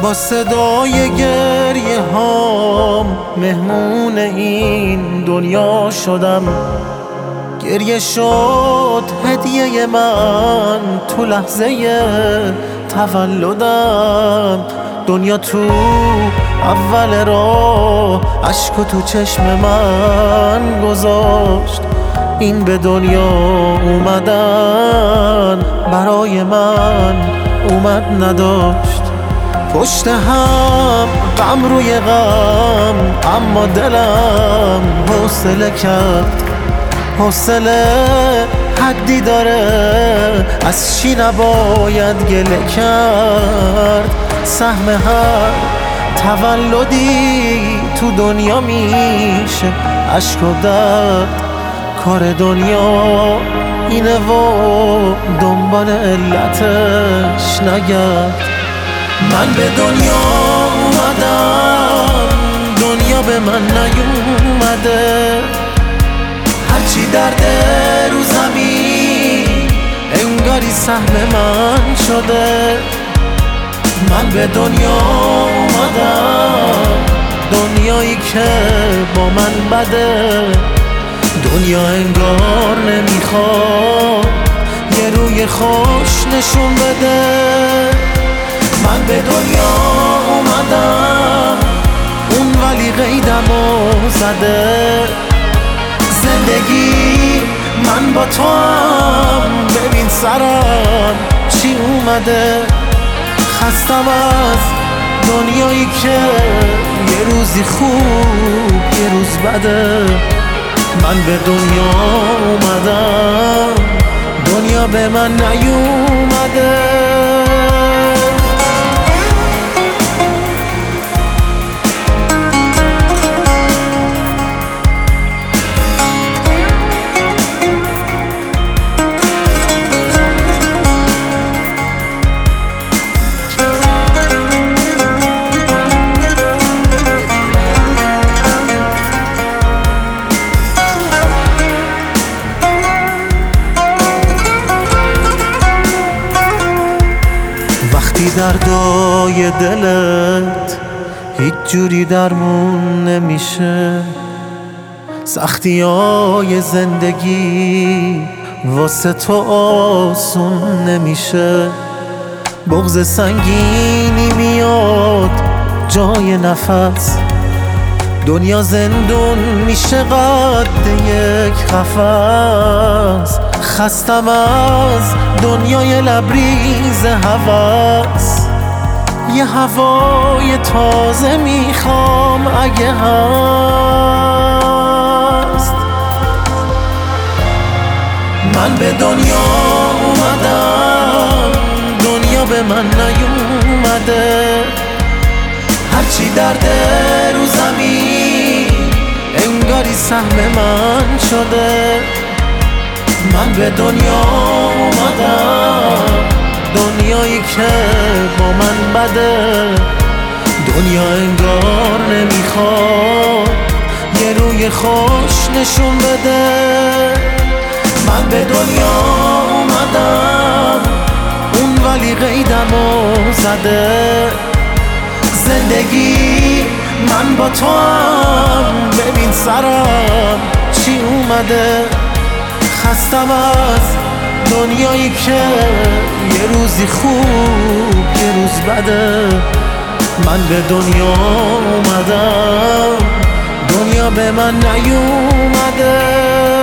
با صدای گریه هام مهمون این دنیا شدم. گریه شد هدیه من تو لحظه تولدم. دنیا تو اول راه اشکو تو چشم من گذاشت. این به دنیا اومدن برای من اومد نداشت. پشت هم غم روی غم، اما دلم حوصله کرد. حوصله حدی داره، از چی نباید گله کرد. سهم هر تولدی تو دنیا میشه اشک و درد. کار دنیا اینه و دنبال علتش نگرد. من به دنیا اومدم، دنیا به من نیومده. هرچی درده رو زمین انگاری سهم من شده. من به دنیا اومدم، دنیایی که با من بده. دنیا انگار نمیخواد یه روی خوش نشون بده. من به دنیا اومدم، اون ولی قیدمو زده. زندگی من با تو هم، ببین سرم چی اومده. خستم از دنیایی که یه روزی خوب یه روز بده. من به دنیا اومدم، دنیا به من نیومده. وقتی دردای دلت هیچ جوری درمون نمیشه، سختیای زندگی واسه تو آسون نمیشه. بغض سنگینی میاد جای نفس، دنیا زندون میشه قد یک قفس. خستم از دنیای لبریز هوس، یه هوای تازه میخوام اگه هست. من به دنیا اومدم، دنیا به من نیومده. هرچی درده رو زمین انگاری سهم من شده. من به دنیا اومدم، دنیایی که با من بده. دنیا انگار نمیخواد یه روی خوش نشون بده. من به دنیا اومدم، اون ولی قیدمو زده. زندگی من با تو هم، ببین سرم چی اومده. خستم از دنیایی که یه روزی خوب یه روز بده. من به دنیا اومدم، دنیا به من نیومده.